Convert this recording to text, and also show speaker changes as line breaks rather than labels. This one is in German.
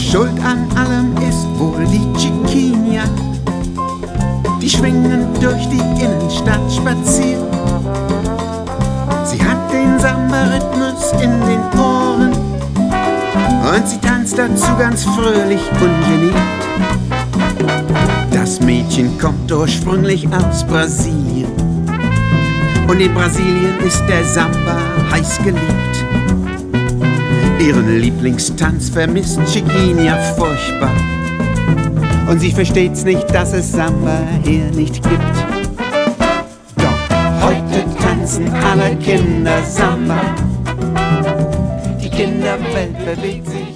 Schuld an allem ist wohl die Chiquinha. Die schwingend durch die Innenstadt spaziert. Sie hat den Samba-Rhythmus in den Ohren und sie tanzt dazu ganz fröhlich ungeniert. Das Mädchen kommt ursprünglich aus Brasilien und in Brasilien ist der Samba heiß geliebt. Ihren Lieblingstanz vermisst Chiquinha furchtbar und sie versteht's nicht, dass es Samba hier nicht gibt. Doch heute tanzen alle Kinder Samba, die Kinderwelt bewegt sich.